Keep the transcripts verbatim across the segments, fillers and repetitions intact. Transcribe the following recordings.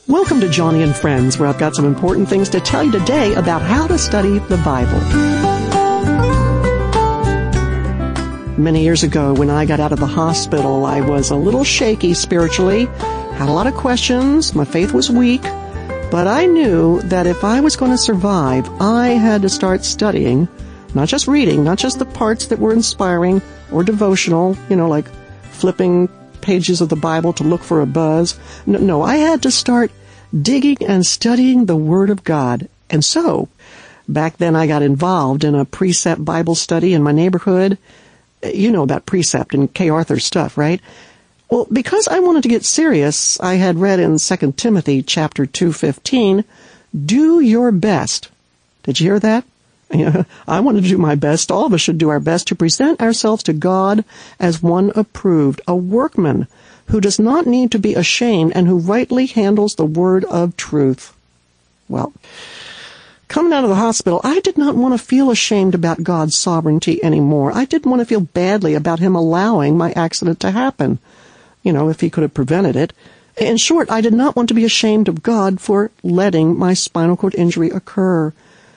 Welcome to Johnny and Friends, where I've got some important things to tell you today about how to study the Bible. Many years ago, when I got out of the hospital, I was a little shaky spiritually, had a lot of questions, my faith was weak, but I knew that if I was going to survive, I had to start studying, not just reading, not just the parts that were inspiring or devotional, you know, like flipping pages of the Bible to look for a buzz. No, no, I had to start digging and studying the Word of God. And so, back then I got involved in a precept Bible study in my neighborhood. You know about precept and Kay Arthur stuff, right? Well, because I wanted to get serious, I had read in Second Timothy chapter two fifteen, do your best. Did you hear that? I wanted to do my best. All of us should do our best to present ourselves to God as one approved, a workman who does not need to be ashamed and who rightly handles the word of truth. Well, coming out of the hospital, I did not want to feel ashamed about God's sovereignty anymore. I didn't want to feel badly about Him allowing my accident to happen. You know, if He could have prevented it. In short, I did not want to be ashamed of God for letting my spinal cord injury occur.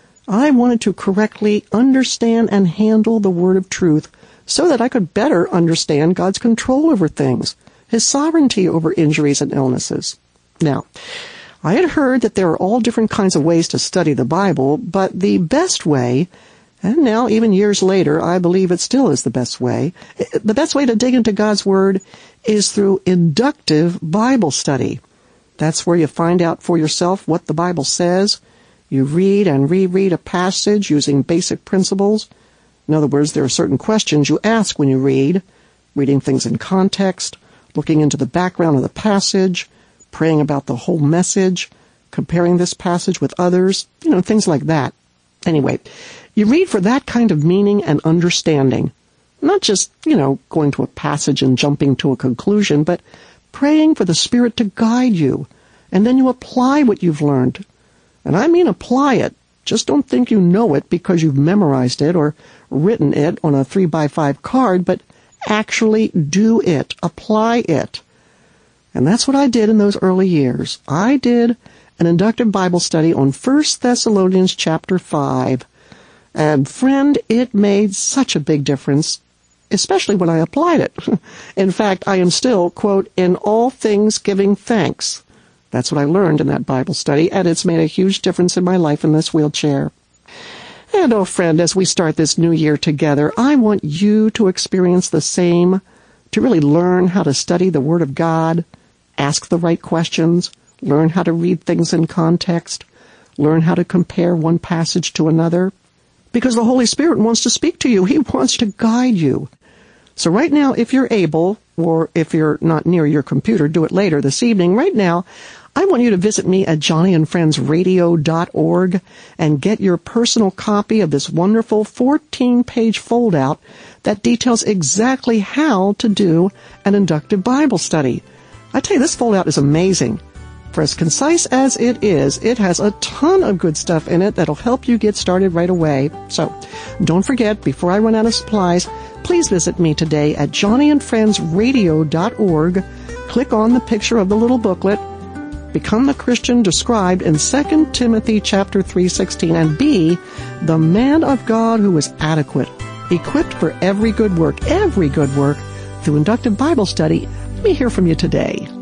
I wanted to correctly understand and handle the word of truth so that I could better understand God's control over things, His sovereignty over injuries and illnesses. Now, I had heard that there are all different kinds of ways to study the Bible, but the best way, and now even years later, I believe it still is the best way, the best way to dig into God's Word is through inductive Bible study. That's where you find out for yourself what the Bible says. You read and reread a passage using basic principles. In other words, there are certain questions you ask when you read, reading things in context, looking into the background of the passage, praying about the whole message, comparing this passage with others, you know, things like that. Anyway, you read for that kind of meaning and understanding. Not just, you know, going to a passage and jumping to a conclusion, but praying for the Spirit to guide you. And then you apply what you've learned. And I mean apply it. Just don't think you know it because you've memorized it or written it on a three by five card, but actually do it. Apply it. And that's what I did in those early years. I did an inductive Bible study on First Thessalonians chapter five. And friend, it made such a big difference, especially when I applied it. In fact, I am still, quote, in all things giving thanks. That's what I learned in that Bible study, and it's made a huge difference in my life in this wheelchair. And, oh, friend, as we start this new year together, I want you to experience the same, to really learn how to study the Word of God, ask the right questions, learn how to read things in context, learn how to compare one passage to another, because the Holy Spirit wants to speak to you. He wants to guide you. So right now, if you're able, or if you're not near your computer, do it later this evening. Right now, I want you to visit me at johnny and friends radio dot org and get your personal copy of this wonderful fourteen-page foldout that details exactly how to do an inductive Bible study. I tell you, this foldout is amazing. For as concise as it is, it has a ton of good stuff in it that'll help you get started right away. So, don't forget, before I run out of supplies, please visit me today at johnny and friends radio dot org. Click on the picture of the little booklet. Become the Christian described in Second Timothy chapter three sixteen, and be the man of God who is adequate, equipped for every good work, every good work through inductive Bible study. Let me hear from you today.